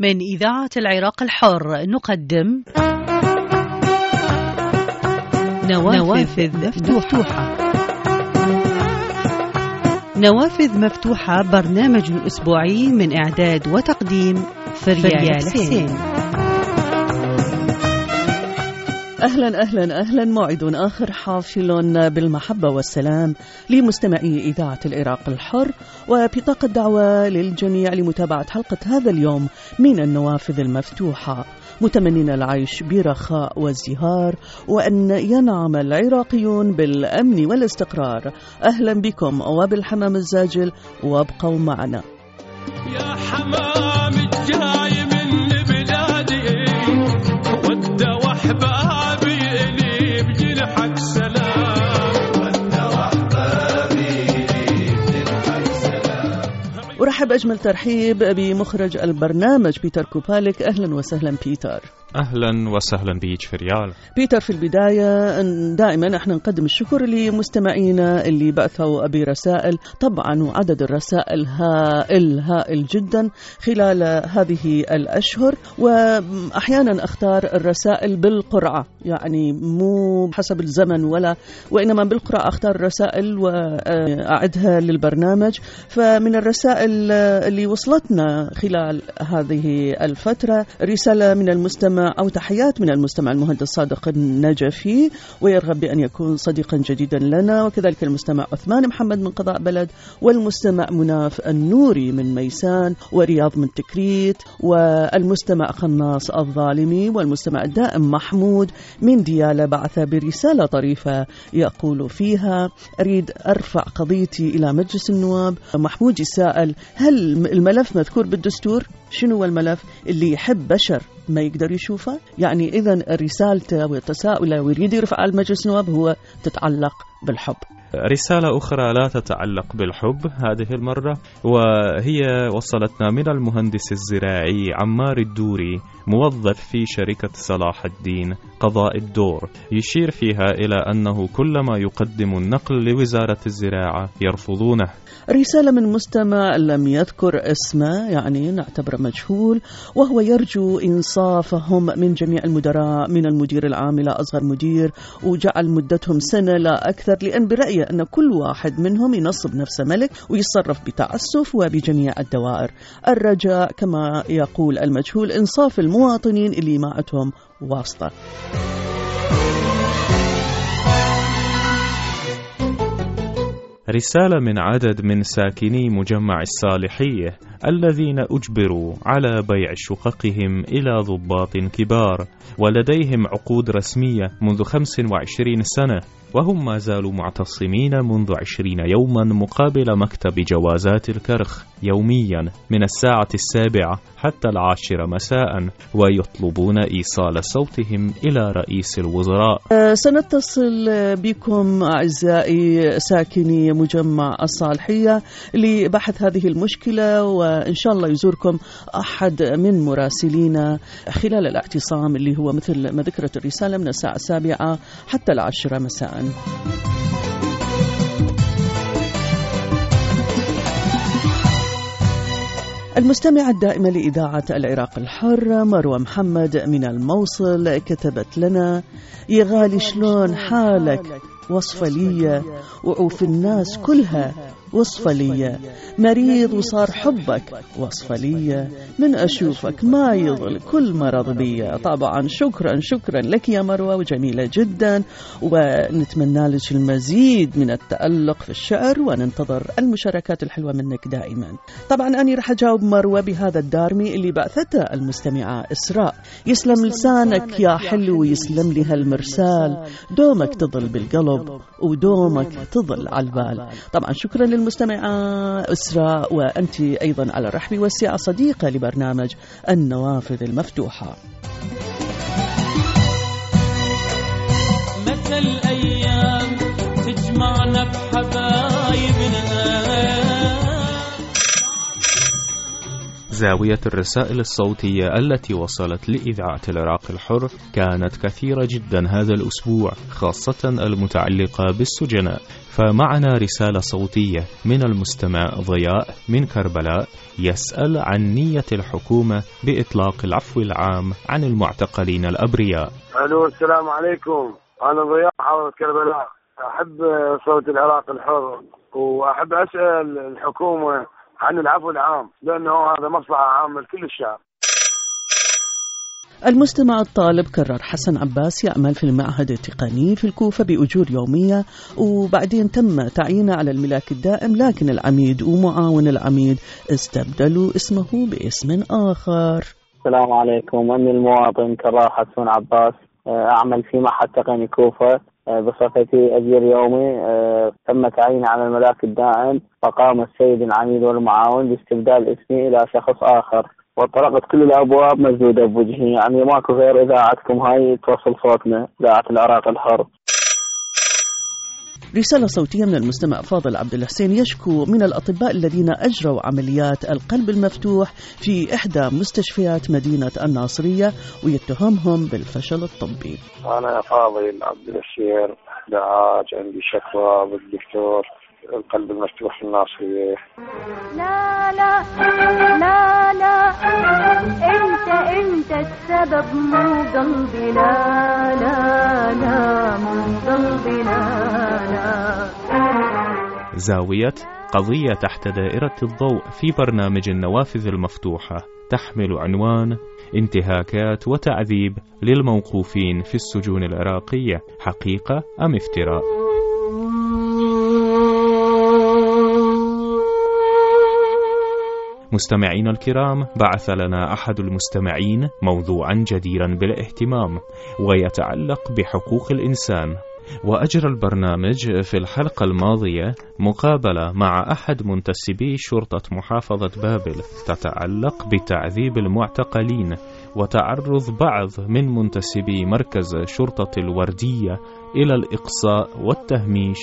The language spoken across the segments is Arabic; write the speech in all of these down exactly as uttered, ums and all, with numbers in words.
من إذاعة العراق الحر نقدم نوافذ مفتوحة. نوافذ مفتوحة برنامج أسبوعي من إعداد وتقديم فريال حسين. أهلا أهلا أهلا موعد آخر حافل بالمحبة والسلام لمستمعي إذاعة العراق الحر، وبطاقة دعوة للجميع لمتابعة حلقة هذا اليوم من النوافذ المفتوحة، متمنين العيش برخاء وازدهار وأن ينعم العراقيون بالأمن والاستقرار. أهلا بكم وبالحمام الزاجل، وابقوا معنا. يا حمام الجاي من بلادي ود وحبابي لي بجنحك سلام، ود وحبابي لي بجنحك سلام. أرحب أجمل ترحيب بمخرج البرنامج بيتر كوباليك. أهلا وسهلا بيتر. أهلا وسهلا بيك فريال. بيتر، في البداية دائما احنا نقدم الشكر لمستمعينا اللي بعثوا برسائل، طبعا وعدد الرسائل هائل هائل جدا خلال هذه الأشهر، وأحيانا أختار الرسائل بالقرعة، يعني مو حسب الزمن ولا وإنما بالقرعة أختار الرسائل وأعدها للبرنامج. فمن الرسائل اللي وصلتنا خلال هذه الفترة رسالة من المستمع أو تحيات من المستمع المهندس صادق النجفي، ويرغب بأن يكون صديقا جديدا لنا، وكذلك المستمع عثمان محمد من قضاء بلد، والمستمع مناف النوري من ميسان، ورياض من تكريت، والمستمع قناص الظالمي، والمستمع الدائم محمود من ديالى بعث برسالة طريفة يقول فيها: أريد أرفع قضيتي إلى مجلس النواب. محمود يسأل: هل الملف مذكور بالدستور؟ شنو هو الملف اللي يحب بشر ما يقدر يشوفه؟ يعني إذن رسالته والتساؤل ويريد يرفع على مجلس النواب هو تتعلق بالحب. رسالة أخرى لا تتعلق بالحب هذه المرة، وهي وصلتنا من المهندس الزراعي عمار الدوري، موظف في شركة صلاح الدين قضاء الدور، يشير فيها إلى أنه كلما يقدم النقل لوزارة الزراعة يرفضونه. رسالة من مستمع لم يذكر اسمه، يعني نعتبره مجهول، وهو يرجو إنصافهم من جميع المدراء، من المدير العام إلى أصغر مدير، وجعل مدتهم سنة لا أكثر، لأن برأيه أن كل واحد منهم ينصب نفسه ملك ويتصرف بتعسف وبجميع الدوائر. الرجاء كما يقول المجهول إنصاف المواطنين اللي معتهم واسطة. رسالة من عدد من ساكني مجمع الصالحية الذين أجبروا على بيع شققهم إلى ضباط كبار ولديهم عقود رسمية منذ خمس وعشرين سنة، وهم ما زالوا معتصمين منذ عشرين يوما مقابل مكتب جوازات الكرخ يوميا من الساعة السابعة حتى العاشرة مساء، ويطلبون إيصال صوتهم إلى رئيس الوزراء. سنتصل بكم أعزائي ساكني مجمع الصالحية لبحث هذه المشكلة، وإن شاء الله يزوركم أحد من مراسلينا خلال الاعتصام اللي هو مثل ما ذكرت الرسالة من الساعة السابعة حتى العاشرة مساء. المستمعة الدائمة لإذاعة العراق الحر مروة محمد من الموصل كتبت لنا: يا غالي شلون حالك؟ وصفة لي وعوف الناس كلها وصفة لي، مريض وصار حبك وصفة لي، من أشوفك ما يظل كل مرض بي. طبعا شكرا شكرا لك يا مروة، وجميلة جدا، ونتمنى لك المزيد من التألق في الشعر، وننتظر المشاركات الحلوة منك دائما. طبعا أنا رح أجاوب مروة بهذا الدارمي اللي بعثته المستمعة إسراء: يسلم لسانك يا حلو ويسلم لي هالمرسال، دومك تظل بالقلب ودومك تظل على البال. طبعا شكرا للمستمعة إسراء، وأنت أيضا على الرحب والسعة صديقة لبرنامج النوافذ المفتوحة. متى الأيام تجمعنا بحبايبنا. زاوية الرسائل الصوتية التي وصلت لإذاعة العراق الحر كانت كثيرة جدا هذا الأسبوع، خاصة المتعلقة بالسجناء. فمعنا رسالة صوتية من المستمع ضياء من كربلاء يسأل عن نية الحكومة بإطلاق العفو العام عن المعتقلين الأبرياء. ألو، السلام عليكم، أنا ضياء حافظ كربلاء. أحب صوت العراق الحر وأحب أسأل الحكومة عن العفو العام، لأنه هذا مصلحة عامة لكل الشعب. المستمع الطالب كرر حسن عباس يعمل في المعهد التقني في الكوفة بأجور يومية، وبعدين تم تعيينه على الملاك الدائم، لكن العميد ومعاون العميد استبدلوا اسمه باسم آخر. السلام عليكم، أني المواطن كرر حسن عباس، أعمل في معهد تقني كوفة بصفتي أجير يومي. تم تعييني على الملاك الدائم، فقام السيد العميد والمعاون باستبدال اسمي إلى شخص آخر، وطرقت كل الأبواب مسدودة بوجهي. يعني ماكو غير إذاعتكم هاي توصل صوتنا، إذاعة العراق الحر. رسالة صوتية من المستمع فاضل عبد الحسين يشكو من الأطباء الذين أجروا عمليات القلب المفتوح في إحدى مستشفيات مدينة الناصرية ويتهمهم بالفشل الطبي. أنا فاضل عبد الحسين دعاج، عندي شكوى بالدكتور القلب المفتوح في الناصرية. لا لا لا لا، انت انت السبب مو قلبي، لا لا لا مو قلبي، لا لا. زاوية قضية تحت دائرة الضوء في برنامج النوافذ المفتوحة تحمل عنوان انتهاكات وتعذيب للموقوفين في السجون العراقية، حقيقة أم افتراء؟ مستمعين الكرام، بعث لنا أحد المستمعين موضوعا جديرا بالاهتمام ويتعلق بحقوق الإنسان. وأجرى البرنامج في الحلقة الماضية مقابلة مع أحد منتسبي شرطة محافظة بابل تتعلق بتعذيب المعتقلين وتعرض بعض من منتسبي مركز شرطة الوردية إلى الإقصاء والتهميش.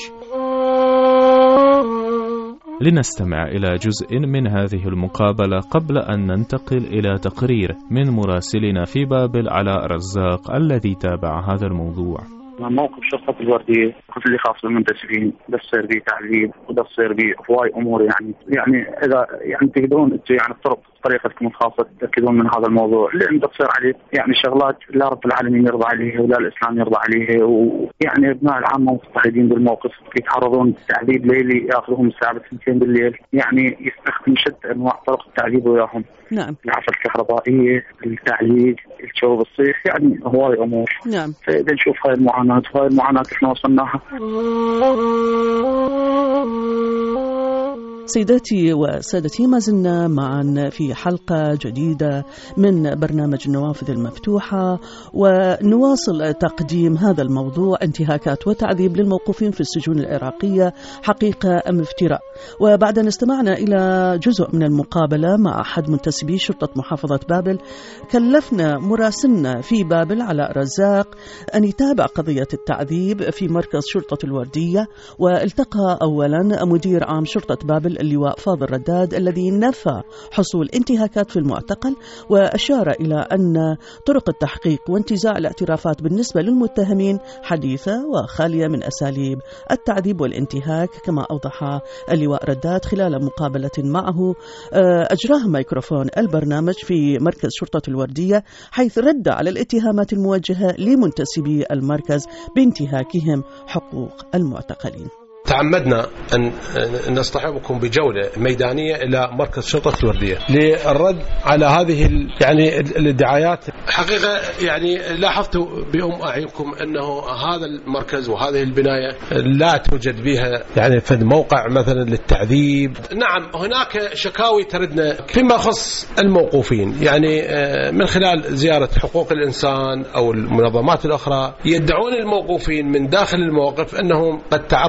لنستمع إلى جزء من هذه المقابلة قبل أن ننتقل إلى تقرير من مراسلنا في بابل علاء رزاق الذي تابع هذا الموضوع. موقف شرطة الوردية اللي خاص بالمنتسبين ده تصير به تعذيب وده تصير به هواي أمور. يعني يعني إذا يعني تقدرون يعني الطرق طريقتكم الخاصة تتأكدون من هذا الموضوع، لأن تصير عليه يعني شغلات لا رب العالمين يرضى عليها ولا الإسلام يرضى عليها. ويعني ابناء العامة مضطهدين بالموقف، يتعرضون تعذيب ليلي، يأخذهم الساعة اثنتين بالليل، يعني يستخدم شتى أنواع طرق التعذيب وياهم. نعم. العفة الكهربائية، التعليق، الشوب الصيف، يعني هواي أمور. نعم. فإذا نشوف هاي المعاناة، هاي المعاناة احنا وصلناها. سيداتي وسادتي، ما زلنا معا في حلقة جديدة من برنامج النوافذ المفتوحة، ونواصل تقديم هذا الموضوع انتهاكات وتعذيب للموقوفين في السجون العراقية، حقيقة أم افتراء. وبعد أن استمعنا إلى جزء من المقابلة مع أحد منتسبي شرطة محافظة بابل، كلفنا مراسلنا في بابل علاء رزاق أن يتابع قضية التعذيب في مركز شرطة الوردية، والتقى أولا مدير عام شرطة بابل اللواء فاضل رداد الذي نفى حصول انتهاكات في المعتقل، وأشار إلى أن طرق التحقيق وانتزاع الاعترافات بالنسبة للمتهمين حديثة وخالية من أساليب التعذيب والانتهاك، كما أوضح اللواء رداد خلال مقابلة معه أجراها ميكروفون البرنامج في مركز شرطة الوردية، حيث رد على الاتهامات الموجهة لمنتسبي المركز بانتهاكهم حقوق المعتقلين. تعمدنا أن نصطحبكم بجولة ميدانية إلى مركز شرطة الوردية للرد على هذه يعني الادعاءات. حقيقة يعني لاحظت بأم أعينكم أنه هذا المركز وهذه البناية لا توجد بها يعني في موقع مثلا للتعذيب. نعم هناك شكاوي تردنا فيما يخص الموقوفين، يعني من خلال زيارة حقوق الإنسان أو المنظمات الأخرى، يدعون الموقوفين من داخل المواقف أنهم قد تعرضوا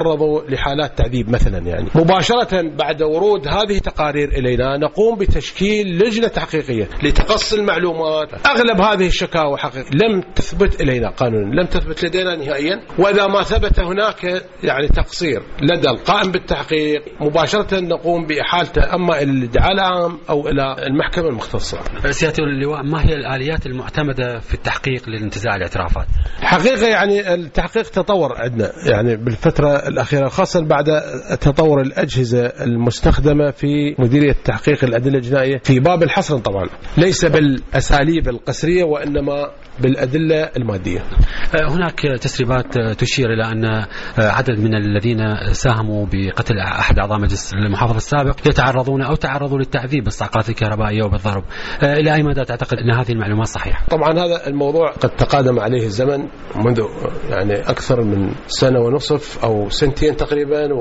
لحالات تعذيب مثلا. يعني مباشرة بعد ورود هذه التقارير إلينا نقوم بتشكيل لجنة تحقيقية لتقصي المعلومات. أغلب هذه الشكاوى حقيقة لم تثبت إلينا قانونا، لم تثبت لدينا نهائيا، وإذا ما ثبت هناك يعني تقصير لدى القائم بالتحقيق مباشرة نقوم بإحالته أما إلى الادعاء العام أو إلى المحكمة المختصة. سيادة اللواء، ما هي الآليات المعتمدة في التحقيق لانتزاع الاعترافات؟ حقيقة يعني التحقيق تطور عندنا يعني بالفترة الأخيرة، خاصة بعد تطور الأجهزة المستخدمة في مديرية تحقيق الأدلة الجنائية في باب الحصر، طبعا ليس بالأساليب القسرية وإنما بالأدلة المادية. هناك تسريبات تشير إلى أن عدد من الذين ساهموا بقتل أحد أعضاء مجلس المحافظة السابق يتعرضون أو تعرضوا للتعذيب بالصعقات الكهربائية وبالضرب. إلى أي مدى تعتقد أن هذه المعلومات صحيحة؟ طبعا هذا الموضوع قد تقادم عليه الزمن منذ يعني أكثر من سنة ونصف أو سنتين تقريبا،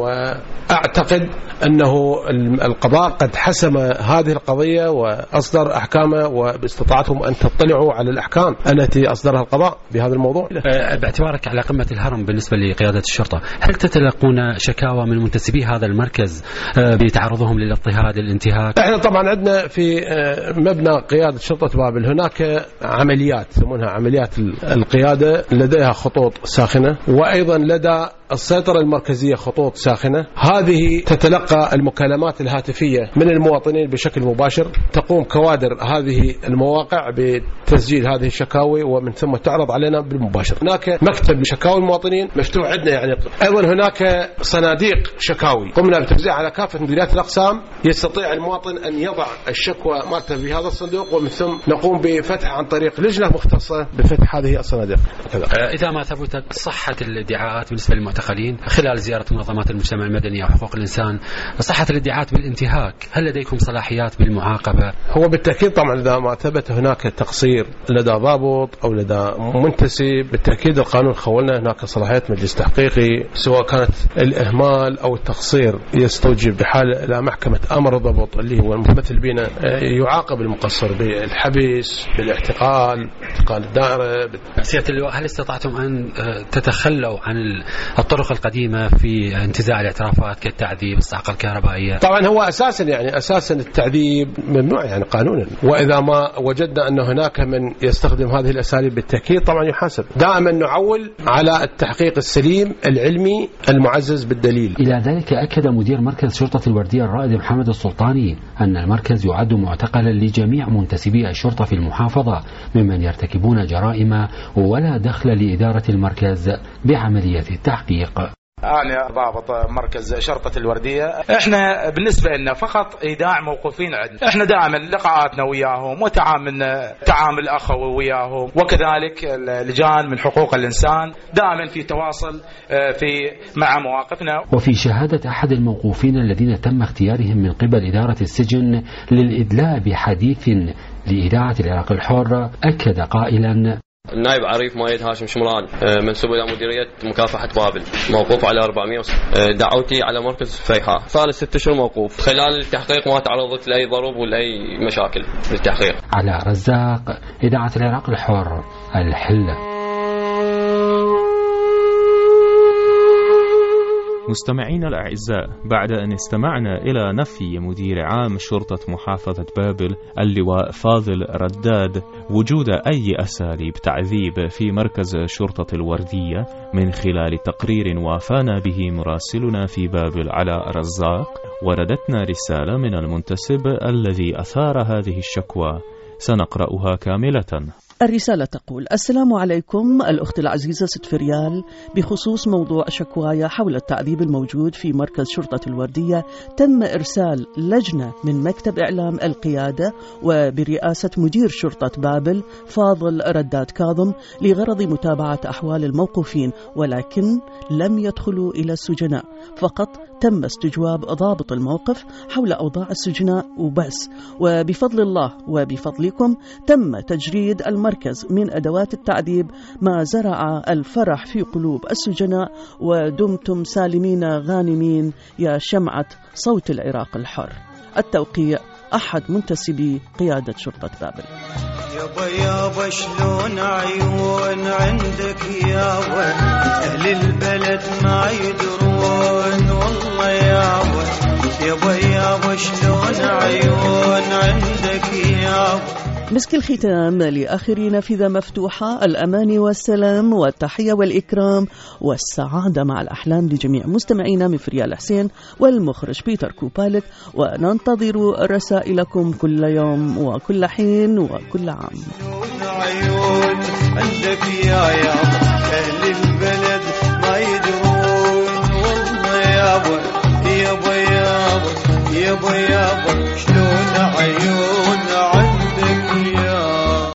وأعتقد أنه القضاء قد حسم هذه القضية وأصدر أحكامه، وباستطاعتهم أن تطلعوا على الأحكام التي أصدرها القضاء بهذا الموضوع. باعتبارك على قمة الهرم بالنسبة لقيادة الشرطة، هل تتلقون شكاوى من منتسبي هذا المركز بتعرضهم للاضطهاد الانتهاك؟ احنا طبعا عندنا في مبنى قيادة شرطة بابل هناك عمليات يسمونها عمليات القيادة، لديها خطوط ساخنة، وأيضا لدى السيطرة المركزية خطوط ساخنة. هذه تتلقى المكالمات الهاتفية من المواطنين بشكل مباشر، تقوم كوادر هذه المواقع بتسجيل هذه الشكاوي ومن ثم تعرض علينا بالمباشر. هناك مكتب شكاوي المواطنين مفتوح عندنا يعني. أيضا هناك صناديق شكاوي قمنا بتوزيعها على كافة مديريات الأقسام، يستطيع المواطن أن يضع الشكوى مالته في هذا الصندوق ومن ثم نقوم بفتح عن طريق لجنة مختصة بفتح هذه الصناديق. إذا ما ثبتت صحة الادعاءات بالنسبة للمعتقلين خلال زيارة منظمات المجتمع المدني أو حقوق الإنسان، صحة الادعاءات بالانتهاك، هل لديكم صلاحيات بالمعاقبة؟ هو بالتأكيد طبعا إذا ما ثبت هناك تقصير لدى ضابط أو لدى منتسب، بالتأكيد القانون خولنا هناك صلاحيات مجلس تحقيقي، سواء كانت الإهمال أو التقصير يستوجب بحال إلى محكمة أمر الضبط اللي هو المتمثل بنا يعاقب المقصر بالحبس، بالاعتقال، اعتقال الدائرة. سيادة اللواء، هل استطعتم أن تتخلوا عن الطرق القديمة في انتزاع الاعترافات كالتعذيب، الصعقة الكهربائية؟ طبعا هو أساسا يعني أساسا التعذيب ممنوع يعني قانونا، وإذا ما وجدنا أن هناك من يستخدم هذه الأساليب بالتأكيد طبعا يحاسب. دائما نعول على التحقيق السليم العلمي المعزز بالدليل. إلى ذلك أكد مدير مركز شرطة الوردية الرائد محمد السلطاني أن المركز يعد معتقلا لجميع منتسبي الشرطة في المحافظة ممن يرتكبون جرائم ولا دخل لإدارة المركز بعملية التحقيق. أنا ضابط مركز شرطة الوردية، إحنا بالنسبة لنا فقط إيداع موقوفين عندنا، إحنا دائما لقاءاتنا وياهم وتعاملنا تعامل أخوي وياهم، وكذلك اللجان من حقوق الإنسان دائما في تواصل في مع مواقفنا. وفي شهادة أحد الموقوفين الذين تم اختيارهم من قبل إدارة السجن للإدلاء بحديث لإذاعة العراق الحر، أكد قائلا: النائب عريف مايد هاشم شمران منسوب إلى مديرية مكافحة بابل، موقوف على أربعمائة. دعوتي على مركز فيحاء، صار ست أشهر موقوف. خلال التحقيق ما تعرضت لأي ضرب ولا أي مشاكل بالتحقيق. على رزاق، إذاعة العراق الحر، الحلة. مستمعين الأعزاء، بعد أن استمعنا إلى نفي مدير عام شرطة محافظة بابل اللواء فاضل رداد وجود أي أساليب تعذيب في مركز شرطة الوردية من خلال تقرير وافانا به مراسلنا في بابل على رزاق، وردتنا رسالة من المنتسب الذي أثار هذه الشكوى، سنقرأها كاملة. الرسالة تقول: السلام عليكم الأخت العزيزة ست فريال، بخصوص موضوع شكوايا حول التعذيب الموجود في مركز شرطة الوردية، تم إرسال لجنة من مكتب إعلام القيادة وبرئاسة مدير شرطة بابل فاضل رداد كاظم لغرض متابعة أحوال الموقوفين، ولكن لم يدخلوا إلى السجناء، فقط تم استجواب ضابط الموقف حول أوضاع السجناء وبس. وبفضل الله وبفضلكم تم تجريد المركز من أدوات التعذيب، ما زرع الفرح في قلوب السجناء، ودمتم سالمين غانمين يا شمعة صوت العراق الحر. التوقيع أحد منتسبي قيادة شرطة بابل. يابا يابا شلون عيون عندك يابا أهل البلد ما يدرون والله يابا يابا يابا شلون عيون عندك يابا. مسك الختام لآخر نافذة مفتوحة، الأمان والسلام والتحية والإكرام والسعادة مع الأحلام لجميع مستمعينا من فريال حسين والمخرج بيتر كوبالك، وننتظر رسائلكم كل يوم وكل حين وكل عام. عيون عندك يا يابا أهل البلد ما يدرون والله يابا يابا يابا يابا يابا